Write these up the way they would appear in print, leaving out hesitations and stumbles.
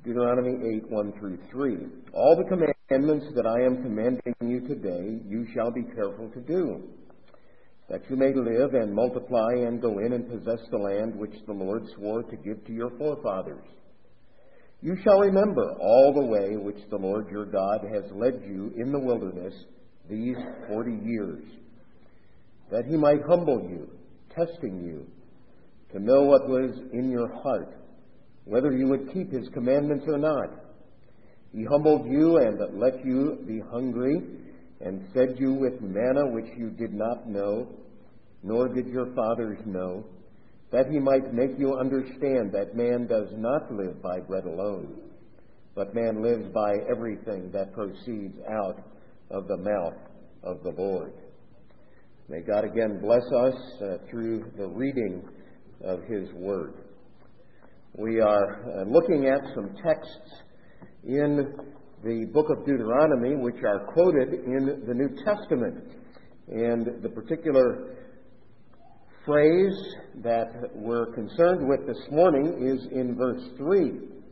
Deuteronomy 8, 1 through 3. All the commandments that I am commanding you today, you shall be careful to do, that you may live and multiply and go in and possess the land which the Lord swore to give to your forefathers. You shall remember all the way which the Lord your God has led you in the wilderness these 40 years, that he might humble you, testing you, to know what was in your heart, whether you would keep his commandments or not. He humbled you and let you be hungry, and fed you with manna which you did not know, nor did your fathers know, that he might make you understand that man does not live by bread alone, but man lives by everything that proceeds out of the mouth of the Lord. May God again bless us through the reading of his word. We are looking at some texts in the book of Deuteronomy which are quoted in the New Testament. And the particular phrase that we're concerned with this morning is in verse 3.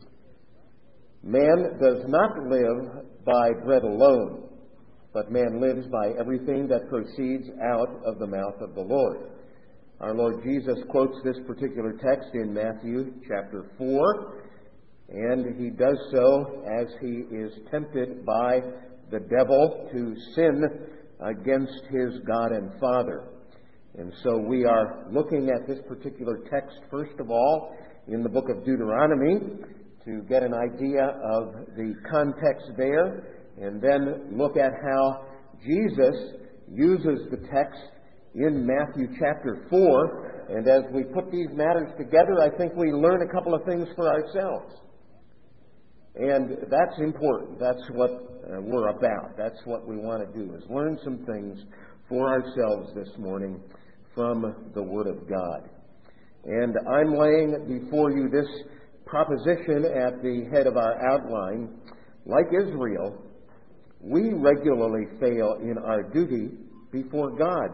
Man does not live by bread alone, but man lives by everything that proceeds out of the mouth of the Lord. Our Lord Jesus quotes this particular text in Matthew chapter 4, and he does so as he is tempted by the devil to sin against his God and Father. And so we are looking at this particular text, first of all, in the book of Deuteronomy, to get an idea of the context there, and then look at how Jesus uses the text in Matthew chapter 4. And as we put these matters together, I think we learn a couple of things for ourselves. And that's important. That's what we're about. That's what we want to do, is learn some things for ourselves this morning from the Word of God. And I'm laying before you this proposition at the head of our outline. Like Israel, we regularly fail in our duty before God.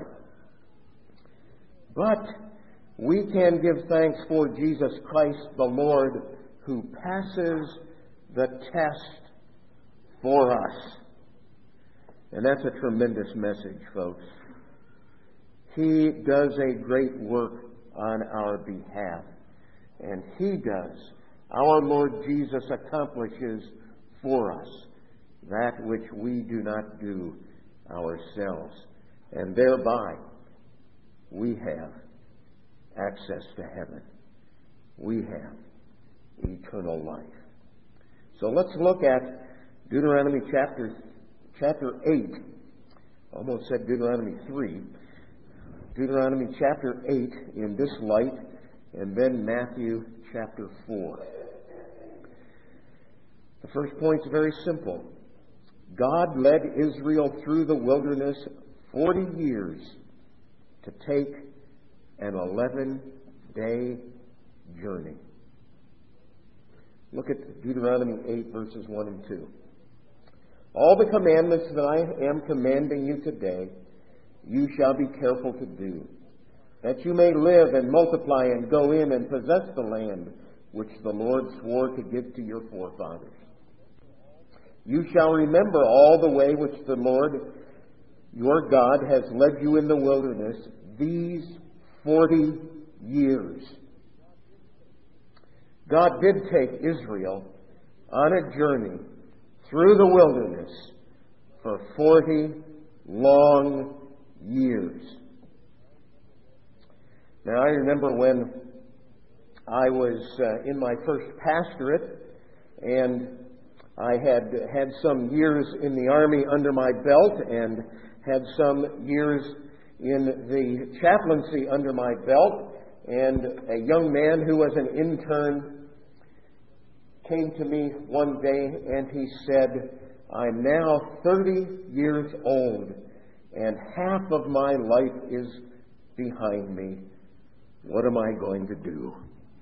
But we can give thanks for Jesus Christ the Lord, who passes the test for us. And that's a tremendous message, folks. He does a great work on our behalf. And he does. Our Lord Jesus accomplishes for us that which we do not do ourselves. And thereby, we have access to heaven. We have eternal life. So let's look at Deuteronomy chapter 8. Almost said Deuteronomy 3. Deuteronomy chapter 8 in this light, and then Matthew chapter 4. The first point is very simple. God led Israel through the wilderness 40 years to take an 11-day journey. Look at Deuteronomy 8, verses 1 and 2. All the commandments that I am commanding you today, you shall be careful to do, that you may live and multiply and go in and possess the land which the Lord swore to give to your forefathers. You shall remember all the way which the Lord your God has led you in the wilderness these 40 years. God did take Israel on a journey through the wilderness for 40 long years. Now, I remember when I was in my first pastorate, and I had some years in the Army under my belt and had some years in the chaplaincy under my belt, and a young man who was an intern came to me one day and he said, I'm now 30 years old and half of my life is behind me. What am I going to do?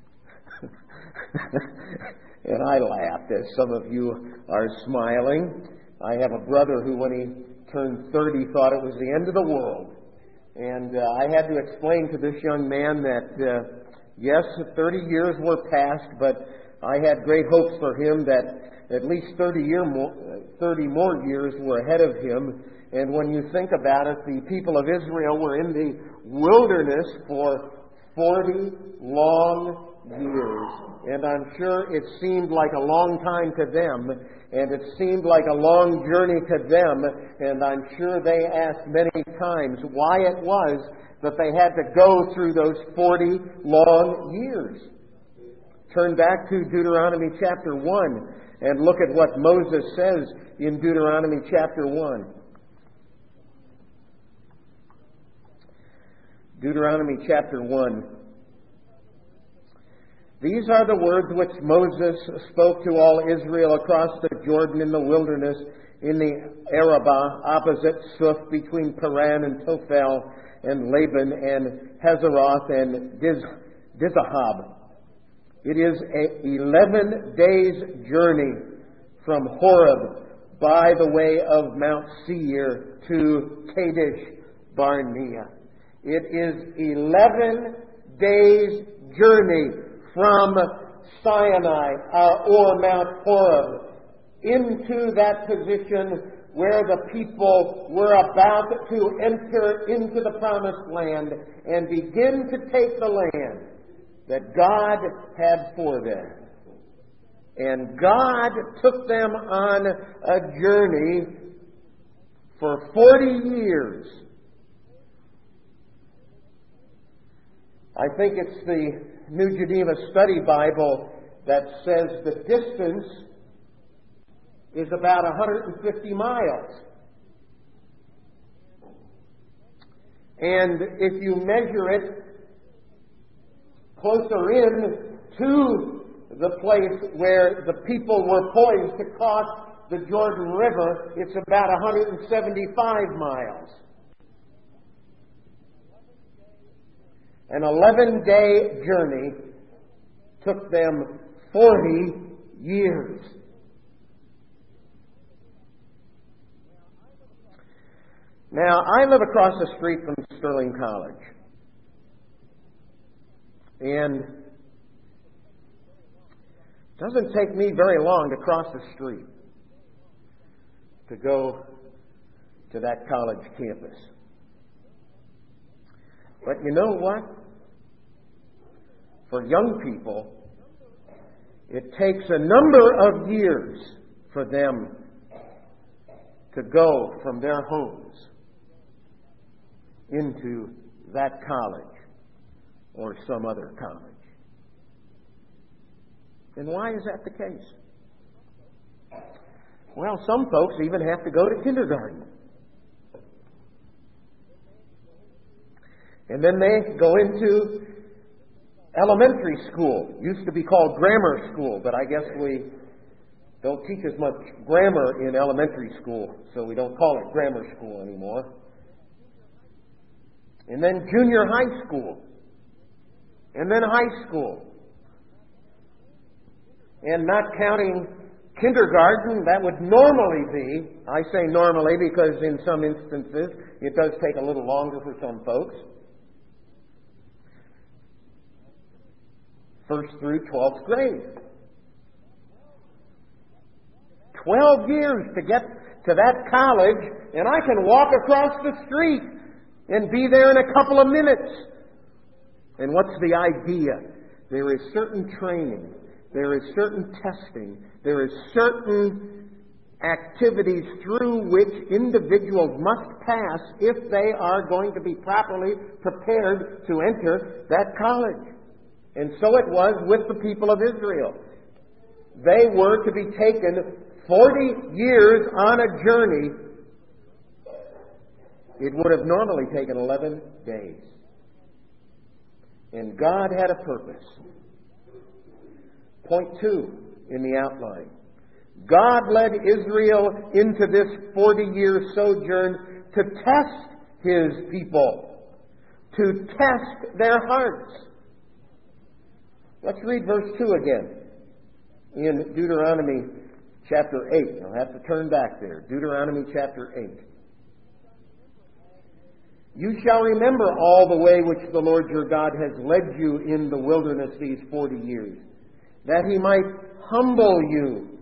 And I laughed, as some of you are smiling. I have a brother who, when he turned 30, thought it was the end of the world. And I had to explain to this young man that, yes, 30 years were past, but I had great hopes for him that at least 30 more years were ahead of him. And when you think about it, the people of Israel were in the wilderness for 40 long years. And I'm sure it seemed like a long time to them, and it seemed like a long journey to them, and I'm sure they asked many times why it was that they had to go through those 40 long years. Turn back to Deuteronomy chapter 1 and look at what Moses says in Deuteronomy chapter 1. Deuteronomy chapter 1. These are the words which Moses spoke to all Israel across the Jordan in the wilderness in the Arabah, opposite Suf, between Paran and Tophel, and Laban, and Hazeroth, and Dizahab. It is an 11 days journey from Horeb by the way of Mount Seir to Kadesh Barnea. It is 11 days journey from Sinai or Mount Horeb into that position where the people were about to enter into the promised land and begin to take the land that God had for them. And God took them on a journey for 40 years. I think it's the New Geneva Study Bible that says the distance is about 150 miles. And if you measure it closer in to the place where the people were poised to cross the Jordan River, it's about 175 miles. An 11-day journey took them 40 years. Now, I live across the street from Sterling College. And it doesn't take me very long to cross the street to go to that college campus. But you know what? For young people, it takes a number of years for them to go from their homes into that college or some other college. And why is that the case? Well, some folks even have to go to kindergarten. And then they go into elementary school. Used to be called grammar school, but I guess we don't teach as much grammar in elementary school, so we don't call it grammar school anymore. And then junior high school. And then high school. And not counting kindergarten, that would normally be, I say normally because in some instances it does take a little longer for some folks, 1st through 12th grade. 12 years to get to that college, and I can walk across the street and be there in a couple of minutes. And what's the idea? There is certain training, there is certain testing, there is certain activities through which individuals must pass if they are going to be properly prepared to enter that college. And so it was with the people of Israel. They were to be taken 40 years on a journey. It would have normally taken 11 days. And God had a purpose. Point 2 in the outline. God led Israel into this 40-year sojourn to test His people, to test their hearts. Let's read verse 2 again in Deuteronomy chapter 8. You'll have to turn back there. Deuteronomy chapter 8. You shall remember all the way which the Lord your God has led you in the wilderness these 40 years. that He might humble you,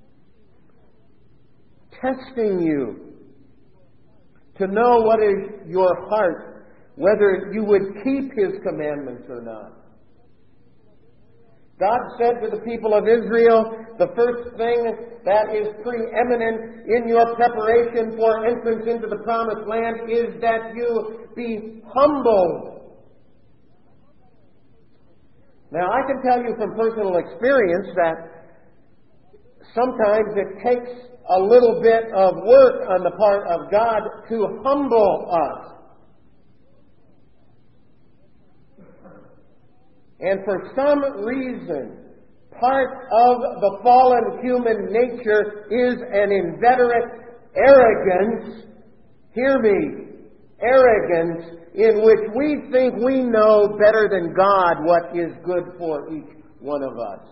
testing you to know what is your heart, whether you would keep His commandments or not. God said to the people of Israel, the first thing that is preeminent in your preparation for entrance into the promised land is that you be humbled. Now, I can tell you from personal experience that sometimes it takes a little bit of work on the part of God to humble us. And for some reason, part of the fallen human nature is an inveterate arrogance, hear me, arrogance in which we think we know better than God what is good for each one of us.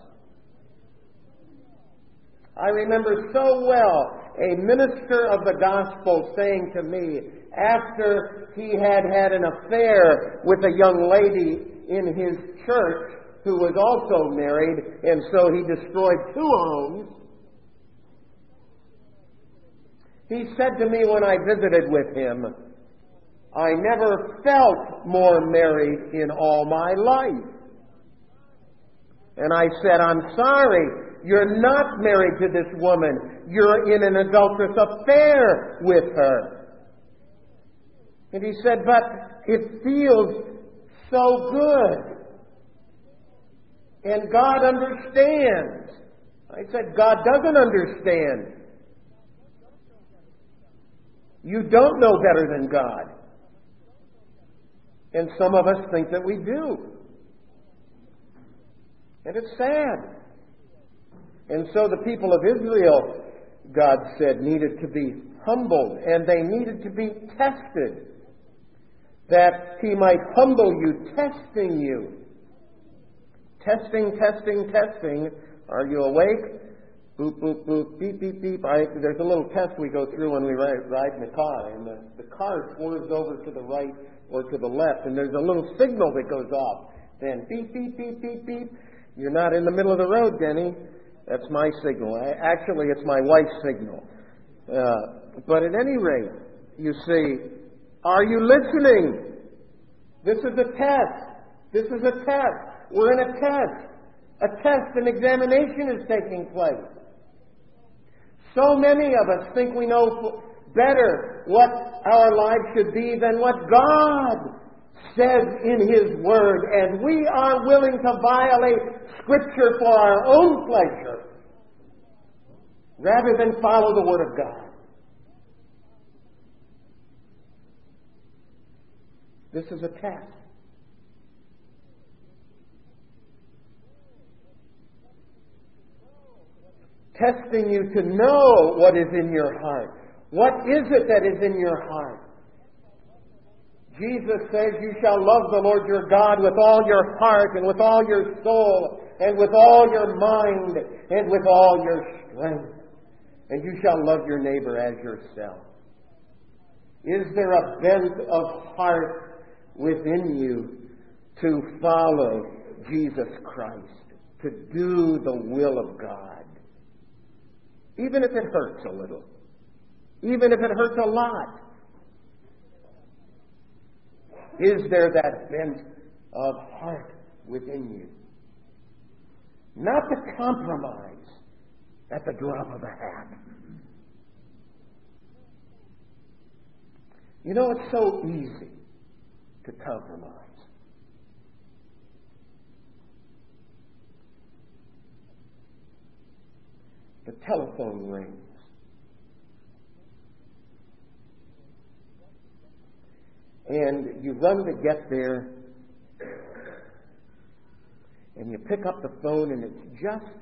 I remember so well a minister of the gospel saying to me, after he had had an affair with a young lady in his church who was also married, and so he destroyed 2 homes. He said to me when I visited with him, I never felt more married in all my life. And I said, I'm sorry, you're not married to this woman. You're in an adulterous affair with her. And he said, but it feels so good. And God understands. I said, God doesn't understand. You don't know better than God. And some of us think that we do. And it's sad. And so the people of Israel, God said, needed to be humbled, and they needed to be tested, that He might humble you, testing you. Testing, testing, testing. Are you awake? Boop, boop, boop, beep, beep, beep. There's a little test we go through when we ride in the car, and the car swerves over to the right or to the left, and there's a little signal that goes off. Then beep, beep, beep, beep, beep. You're not in the middle of the road, Denny. That's my signal. Actually, it's my wife's signal. But at any rate, you see, are you listening? This is a test. This is a test. We're in a test. A test, an examination is taking place. So many of us think we know better what our lives should be than what God says in His Word, and we are willing to violate Scripture for our own pleasure rather than follow the Word of God. This is a test. Testing you to know what is in your heart. What is it that is in your heart? Jesus says, you shall love the Lord your God with all your heart and with all your soul and with all your mind and with all your strength. And you shall love your neighbor as yourself. Is there a bent of heart within you to follow Jesus Christ, to do the will of God? Even if it hurts a little. Even if it hurts a lot. Is there that bent of heart within you? Not to compromise at the drop of a hat. You know, it's so easy to compromise. The telephone rings. And you run to get there, and you pick up the phone, and it's just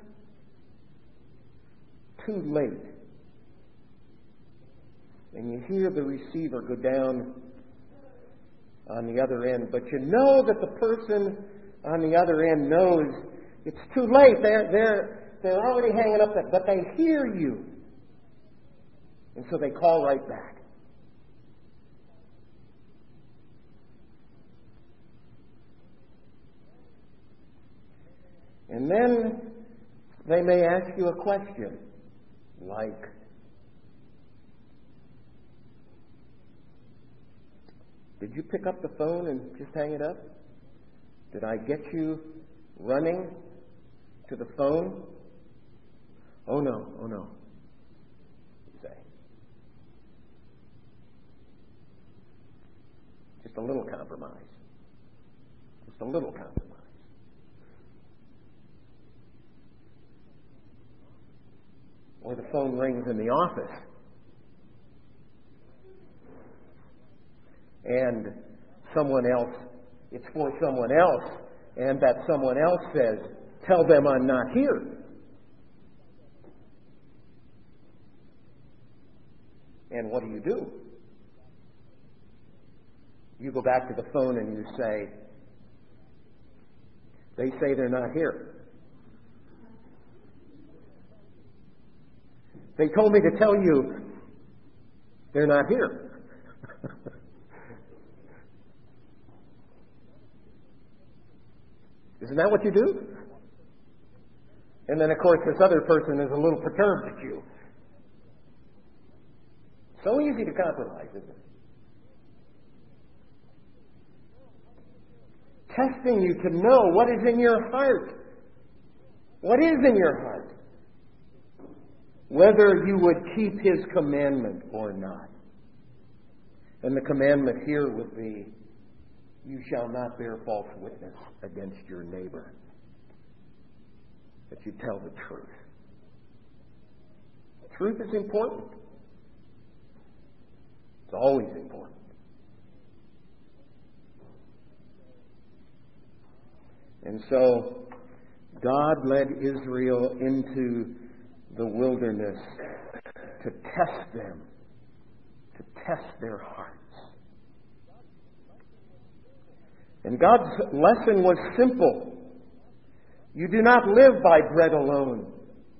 too late. And you hear the receiver go down on the other end, but you know that the person on the other end knows it's too late. They're already hanging up, but they hear you. And so they call right back. And then They may ask you a question like, did you pick up the phone and just hang it up? Did I get you running to the phone? Oh no, you say. Just a little compromise. Just a little compromise. Or the phone rings in the office, and it's for someone else, and that someone else says, tell them I'm not here. And what do? You go back to the phone and you say, they say they're not here. They told me to tell you they're not here. Isn't that what you do? And then, of course, this other person is a little perturbed at you. So easy to compromise, isn't it? Testing you to know what is in your heart. What is in your heart? Whether you would keep His commandment or not. And the commandment here would be, you shall not bear false witness against your neighbor, but you tell the truth. Truth is important. It's always important. And so, God led Israel into the wilderness to test them, to test their hearts. And God's lesson was simple. You do not live by bread alone,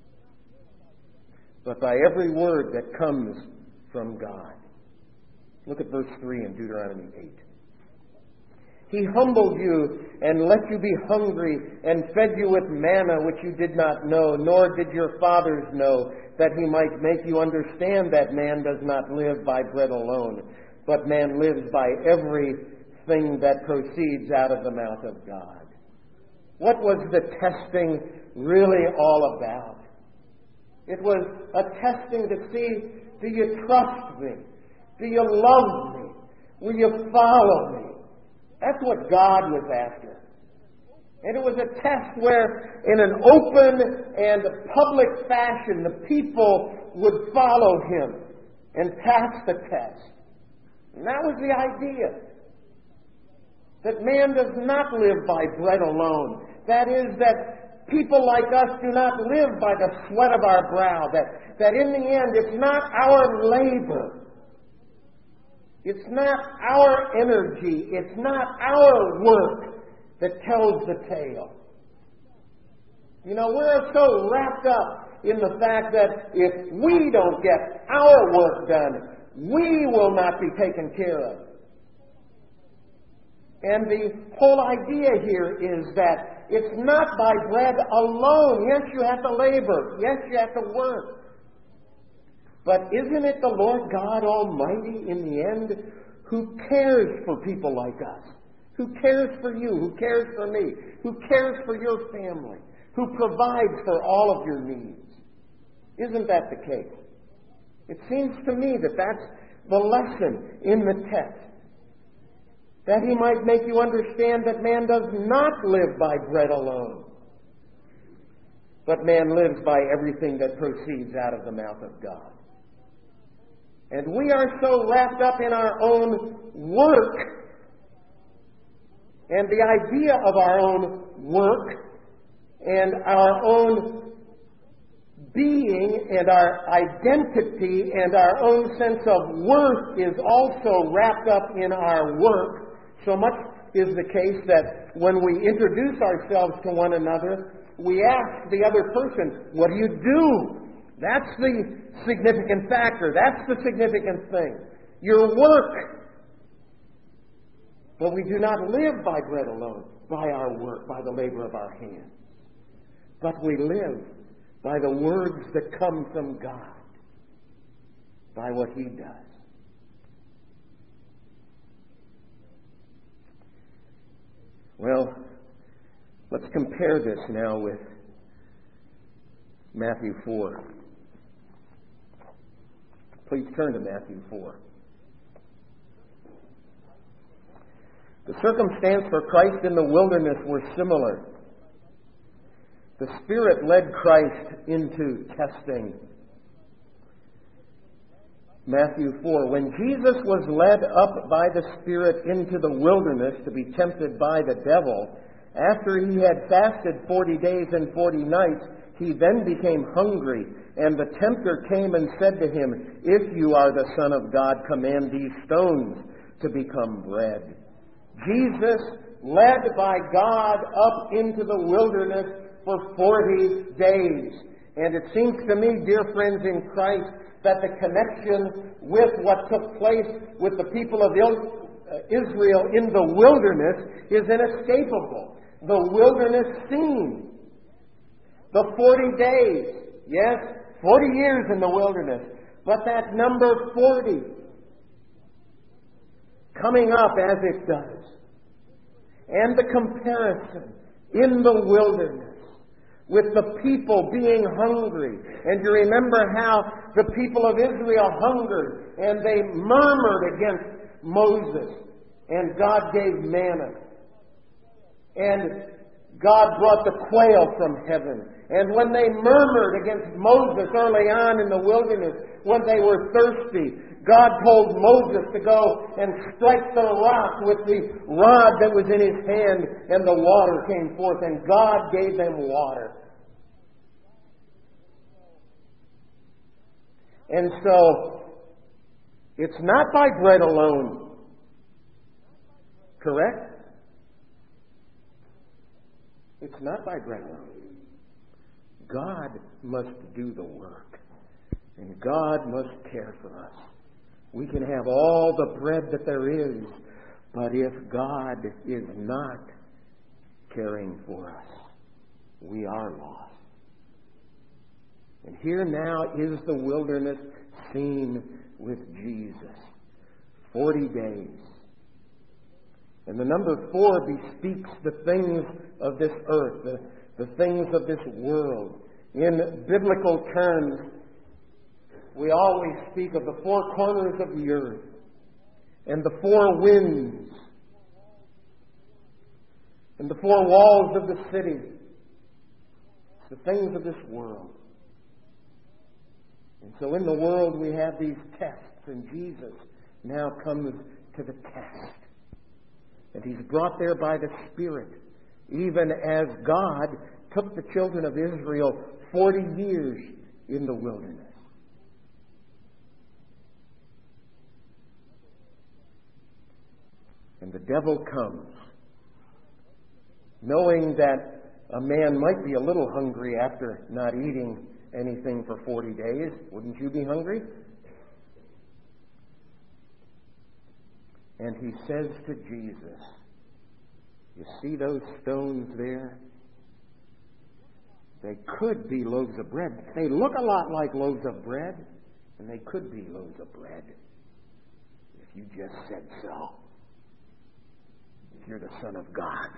but by every word that comes from God. Look at verse 3 in Deuteronomy 8. He humbled you and let you be hungry and fed you with manna which you did not know, nor did your fathers know, that He might make you understand that man does not live by bread alone, but man lives by everything that proceeds out of the mouth of God. What was the testing really all about? It was a testing to see, do you trust me? Do you love me? Will you follow me? That's what God was after. And it was a test where, in an open and public fashion, the people would follow Him and pass the test. And that was the idea. That man does not live by bread alone. That is, that people like us do not live by the sweat of our brow. That in the end, it's not our labor. It's not our energy. It's not our work that tells the tale. You know, we're so wrapped up in the fact that if we don't get our work done, we will not be taken care of. And the whole idea here is that it's not by bread alone. Yes, you have to labor. Yes, you have to work. But isn't it the Lord God Almighty in the end who cares for people like us? Who cares for you? Who cares for me? Who cares for your family? Who provides for all of your needs? Isn't that the case? It seems to me that that's the lesson in the text. That He might make you understand that man does not live by bread alone, but man lives by everything that proceeds out of the mouth of God. And we are so wrapped up in our own work and the idea of our own work and our own being and our identity and our own sense of worth is also wrapped up in our work. So much is the case that when we introduce ourselves to one another, we ask the other person, what do you do? That's the significant factor. That's the significant thing. Your work. But we do not live by bread alone, by our work, by the labor of our hands. But we live by the words that come from God, by what He does. Well, let's compare this now with Matthew 4. Please turn to Matthew 4. The circumstance for Christ in the wilderness were similar. The Spirit led Christ into testing. Matthew 4. When Jesus was led up by the Spirit into the wilderness to be tempted by the devil, after he had fasted 40 days and 40 nights, he then became hungry. And the tempter came and said to him, "If you are the Son of God, command these stones to become bread." Jesus, led by God up into the wilderness for 40 days. And it seems to me, dear friends in Christ, that the connection with what took place with the people of Israel in the wilderness is inescapable. The wilderness scene. The 40 days. Yes, 40 years in the wilderness. But that number 40 coming up as it does. And the comparison in the wilderness with the people being hungry. And you remember how the people of Israel hungered and they murmured against Moses. And God gave manna. And God brought the quail from heaven. And when they murmured against Moses early on in the wilderness, when they were thirsty, God told Moses to go and strike the rock with the rod that was in his hand, and the water came forth, and God gave them water. And so, it's not by bread alone. Correct? It's not by bread alone. God must do the work. And God must care for us. We can have all the bread that there is, but if God is not caring for us, we are lost. And here now is the wilderness scene with Jesus. 40 days. And the number 4 bespeaks the things of this earth, the things of this world. In biblical terms, we always speak of the 4 corners of the earth and the 4 winds and the 4 walls of the city. It's the things of this world. And so in the world we have these tests, and Jesus now comes to the test. And He's brought there by the Spirit, even as God took the children of Israel 40 years in the wilderness. And the devil comes, knowing that a man might be a little hungry after not eating anything for 40 days. Wouldn't you be hungry? And he says to Jesus, "You see those stones there? They could be loaves of bread. They look a lot like loaves of bread, and they could be loaves of bread if you just said so. If you're the Son of God."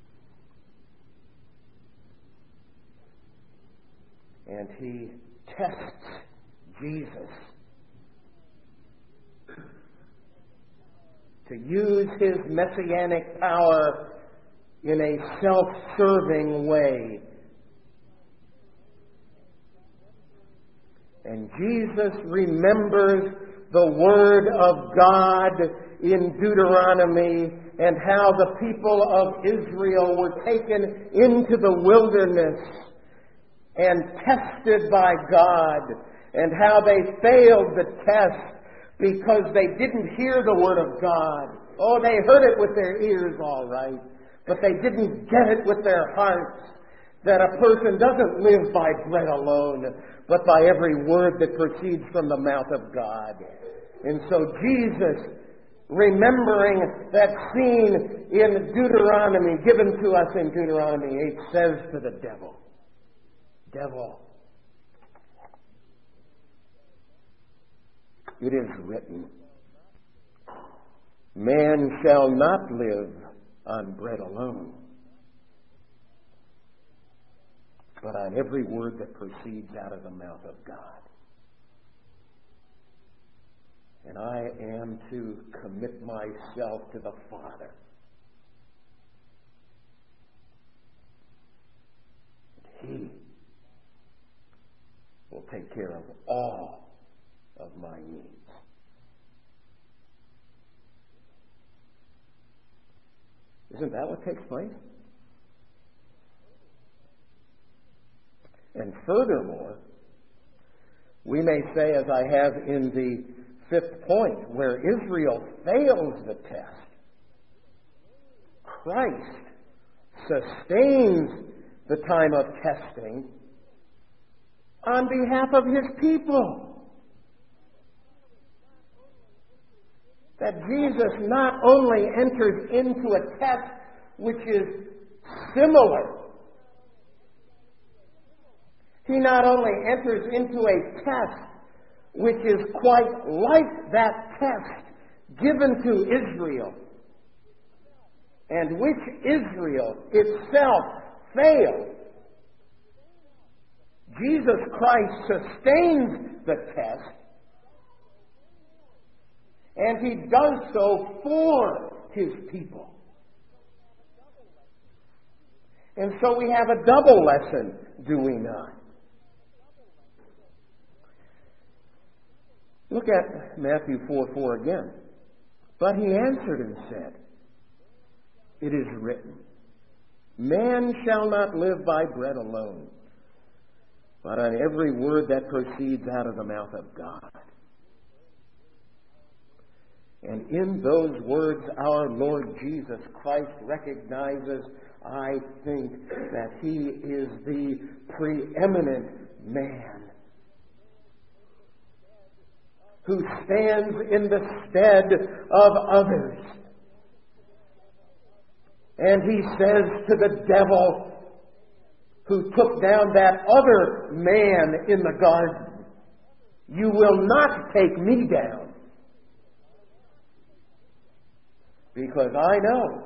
And he tests Jesus to use his messianic power in a self-serving way. And Jesus remembers the Word of God in Deuteronomy and how the people of Israel were taken into the wilderness and tested by God, and how they failed the test because they didn't hear the Word of God. Oh, they heard it with their ears, all right, but they didn't get it with their hearts, that a person doesn't live by bread alone, but by every word that proceeds from the mouth of God. And so Jesus, remembering that scene in Deuteronomy, given to us in Deuteronomy 8, says to the devil, "Devil, it is written, man shall not live on bread alone, but on every word that proceeds out of the mouth of God. And I am to commit myself to the Father. He will take care of all of my needs. Isn't that what takes place? And furthermore, we may say, as I have in the fifth point, where Israel fails the test, Christ sustains the time of testing on behalf of his people. That Jesus not only enters into a test which is similar, he not only enters into a test which is quite like that test given to Israel, and which Israel itself failed. Jesus Christ sustains the test, and he does so for his people. And so we have a double lesson, do we not? Look at Matthew 4:4 again. But he answered and said, it is written, man shall not live by bread alone, but on every word that proceeds out of the mouth of God. And in those words, our Lord Jesus Christ recognizes, I think, that he is the preeminent man who stands in the stead of others. And he says to the devil who took down that other man in the garden, you will not take me down, because I know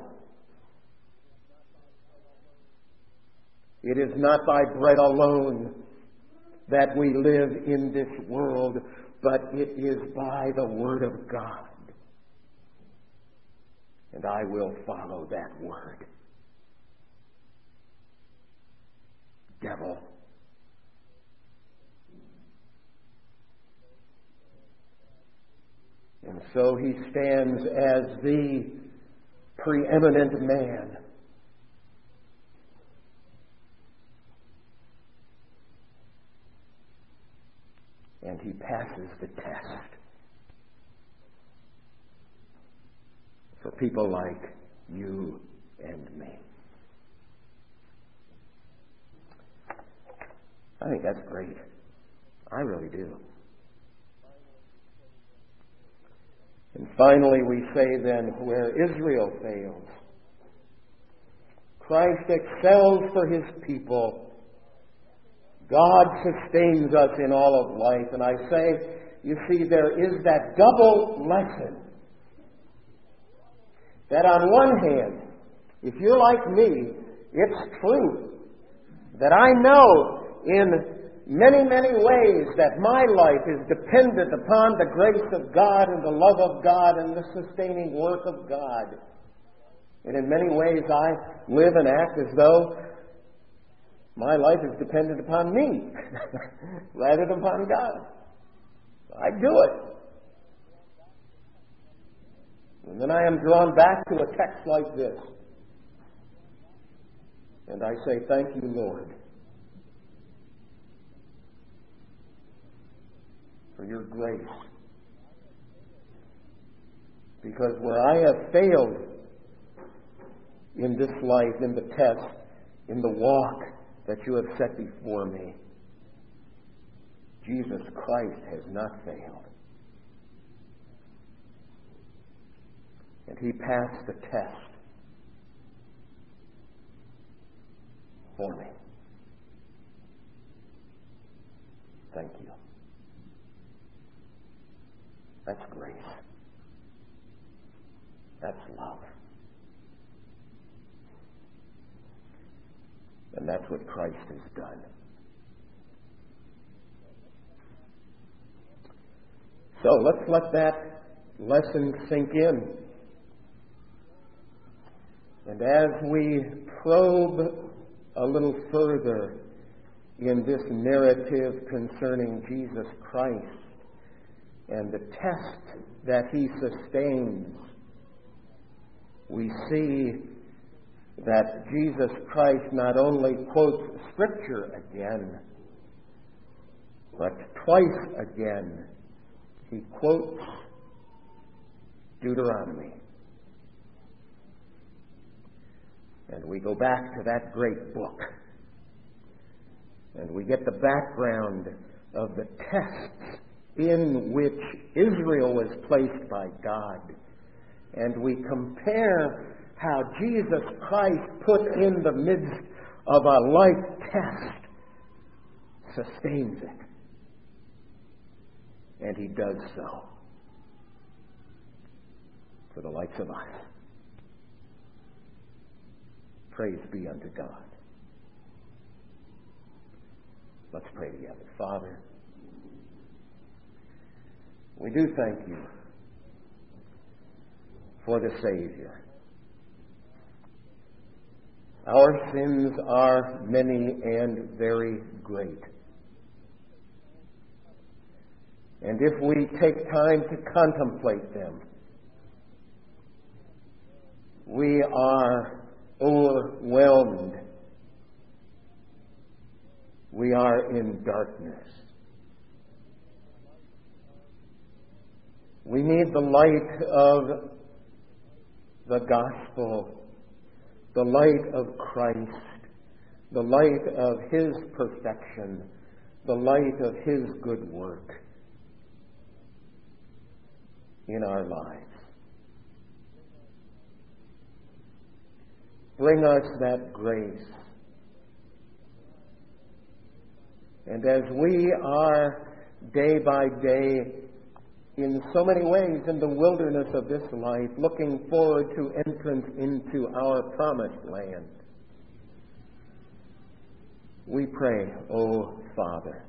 it is not by bread alone that we live in this world, but it is by the Word of God. And I will follow that word. Devil, and so he stands as the preeminent man. And he passes the test for people like you and me. I think that's great. I really do. And finally we say then, where Israel fails, Christ excels for his people. God sustains us in all of life. And I say, you see, there is that double lesson. That on one hand, if you're like me, it's true that I know in many, many ways that my life is dependent upon the grace of God and the love of God and the sustaining work of God. And in many ways I live and act as though my life is dependent upon me rather than upon God. I do it. And then I am drawn back to a text like this. And I say, thank you, Lord, for your grace. Because where I have failed in this life, in the test, in the walk that you have set before me, Jesus Christ has not failed. And he passed the test for me. Thank you. That's grace. That's love. And that's what Christ has done. So let's let that lesson sink in. And as we probe a little further in this narrative concerning Jesus Christ and the test that he sustains, we see that Jesus Christ not only quotes Scripture again, but twice again he quotes Deuteronomy. And we go back to that great book, and we get the background of the tests in which Israel was placed by God. And we compare how Jesus Christ, put in the midst of a like test, sustains it. And he does so for the likes of us. Praise be unto God. Let's pray together. Father, we do thank you for the Savior. Our sins are many and very great. And if we take time to contemplate them, we are overwhelmed. We are in darkness. We need the light of the gospel, the light of Christ, the light of his perfection, the light of his good work in our lives. Bring us that grace. And as we are day by day, in so many ways, in the wilderness of this life, looking forward to entrance into our promised land, we pray, O Father,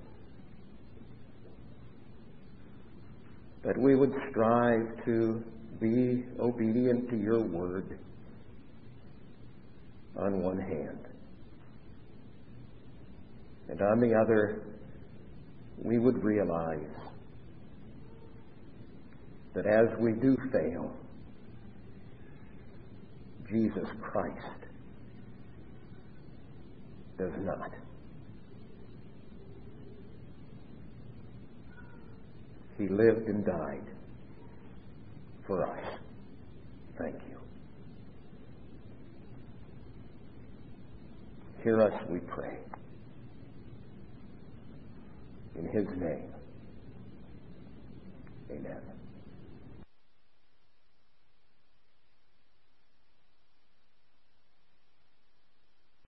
that we would strive to be obedient to your word on one hand, and on the other, we would realize that as we do fail, Jesus Christ does not. He lived and died for us. Thank you. Hear us, we pray. In his name, amen.